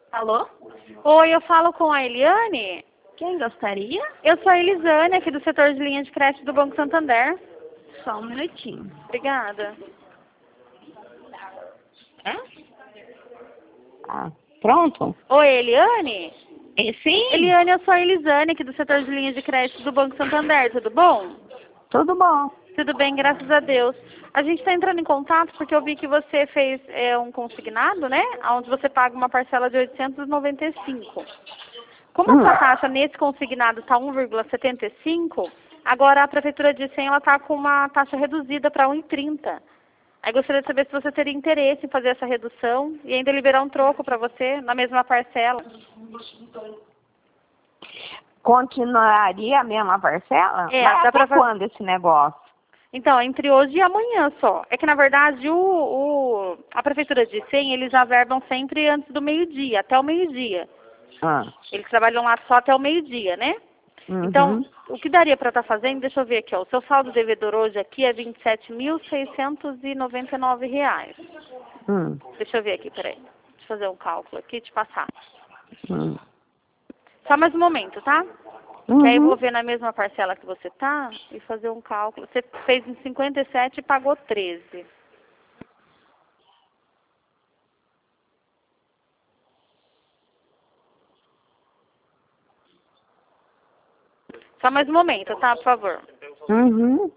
Alô? Oi, eu falo com a Eliane. Quem gostaria? Eu sou a Elisane, aqui do setor de linha de crédito do Banco Santander. Só um minutinho. Obrigada. É? Ah, pronto? Oi, Eliane? Sim? Eliane, eu sou a Elisane, aqui do setor de linha de crédito do Banco Santander. Tudo bom? Tudo bom. Tudo bem, graças a Deus. A gente está entrando em contato porque eu vi que você fez um consignado, né? Onde você paga uma parcela de 895. Como a sua taxa nesse consignado está 1,75, agora a Prefeitura de Icém está com uma taxa reduzida para 1,30. Aí gostaria de saber se você teria interesse em fazer essa redução e ainda liberar um troco para você na mesma parcela. Continuaria a mesma parcela? É, Mas dá até pra fazer. quando esse negócio? Então, entre hoje e amanhã só. É que, na verdade, a Prefeitura de Icém, eles averbam sempre antes do meio-dia, até o meio-dia. Eles trabalham lá só até o meio-dia, né? Uhum. Então, o que daria para estar fazendo, deixa eu ver aqui, ó. O seu saldo devedor hoje aqui é R$ 27.699. Deixa eu ver aqui, peraí. Deixa eu fazer um cálculo aqui e te passar. Só mais um momento, tá? Que aí eu vou ver na mesma parcela que você tá e fazer um cálculo. Você fez em 57 e pagou 13. Só mais um momento, tá? Por favor. Uhum.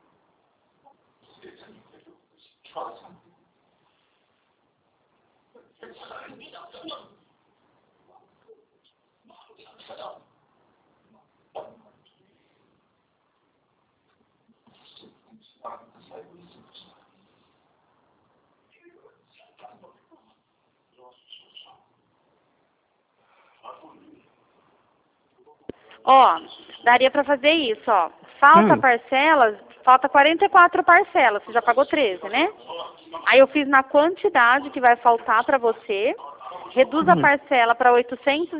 Ó, daria para fazer isso, ó. Falta parcelas, falta 44 parcelas, você já pagou 13, né? Aí eu fiz na quantidade que vai faltar para você, reduz a parcela para R$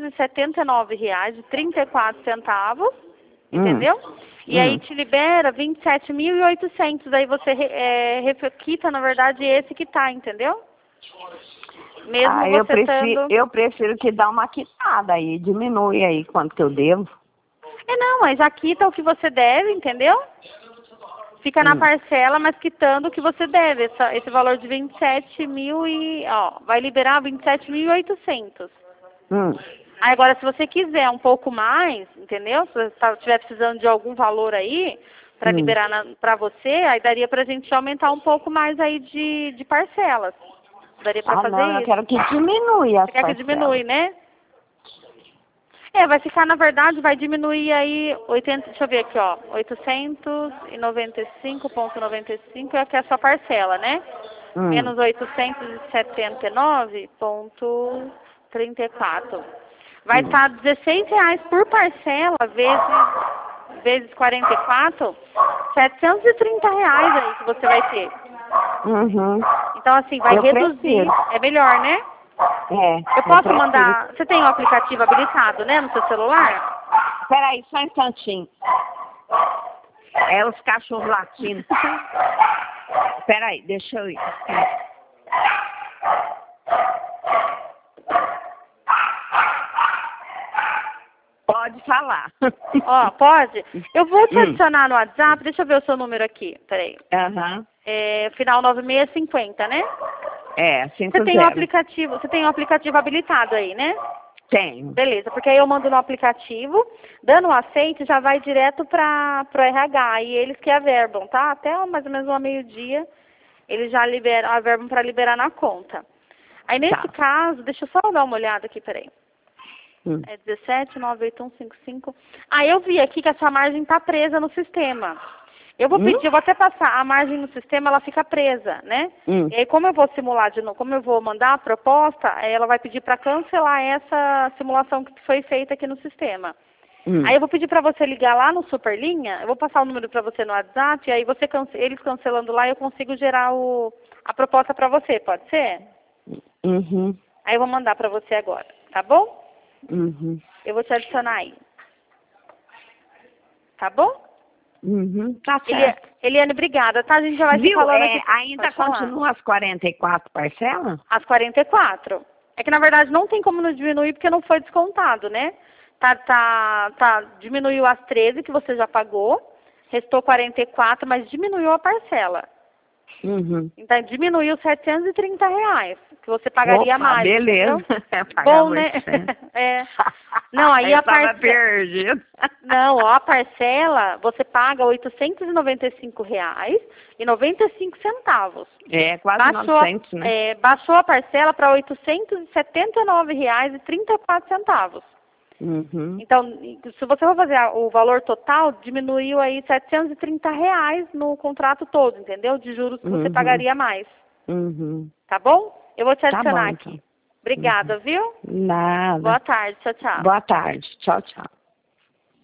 879,34, entendeu? E aí te libera 27.800, aí você quita, na verdade, esse que tá, entendeu? Mesmo você eu prefiro que dá uma quitada aí, diminui aí quanto que eu devo. Não, mas já quita o que você deve, entendeu? Fica na parcela, mas quitando o que você deve. Esse valor de 27 mil vai liberar 27.800. Aí agora, se você quiser um pouco mais, entendeu? Se você estiver precisando de algum valor aí, para liberar para você, aí daria pra gente aumentar um pouco mais aí de parcelas. Daria pra fazer não, isso. eu quero que diminui as Você quer que parcelas. diminui, né? Vai ficar, na verdade, vai diminuir aí 80, deixa eu ver aqui, ó, 895,95 é que é a sua parcela, né? Menos 879,34. Vai estar R$16 por parcela, vezes 44, R$730 aí que você vai ter. Então, assim, vai reduzir. Prefiro. É melhor, né? Eu posso mandar. Você tem o aplicativo habilitado, né, no seu celular? Peraí, só um instantinho. É os cachorros latindo. Peraí, deixa eu ir. Pode falar. Ó, pode? Eu vou te adicionar no WhatsApp. Deixa eu ver o seu número aqui. Peraí. Final 9650, né? 50. Você tem um aplicativo habilitado aí, né? Tenho. Beleza, porque aí eu mando no aplicativo, dando o aceite, já vai direto para o RH, e eles que averbam, tá? Até mais ou menos ao meio-dia, eles já averbam para liberar na conta. Aí nesse caso, deixa eu só dar uma olhada aqui, peraí. É 17,98155. Aí eu vi aqui que a sua margem está presa no sistema. Eu vou pedir, eu vou até passar, a margem no sistema, ela fica presa, né? E aí, como eu vou simular de novo, como eu vou mandar a proposta, ela vai pedir para cancelar essa simulação que foi feita aqui no sistema. Aí eu vou pedir para você ligar lá no Superlinha, eu vou passar o número para você no WhatsApp, e aí eles cancelando lá, eu consigo gerar a proposta para você, pode ser? Aí eu vou mandar para você agora, tá bom? Eu vou te adicionar aí. Tá bom? Tá certo. Eliane, obrigada, tá? A gente já vai se falando aqui. Ainda continua as 44 parcelas? As 44. É que na verdade não tem como não diminuir porque não foi descontado, né? Diminuiu as 13 que você já pagou, restou 44, mas diminuiu a parcela. Uhum. Então diminuiu R$730, que você pagaria Opa, mais. beleza. Bom, né? É. Não, aí eu a parcela... perdido. Não, ó, a parcela, você paga R$895,95. É, quase 900, né? Baixou a parcela para R$879,34. Uhum. Então, se você for fazer o valor total, diminuiu aí R$730 no contrato todo, entendeu? De juros que você pagaria mais. Uhum. Tá bom? Eu vou te Tá adicionar bom, aqui. então. Obrigada, viu? Nada. Boa tarde. Tchau, tchau. Boa tarde. Tchau, tchau.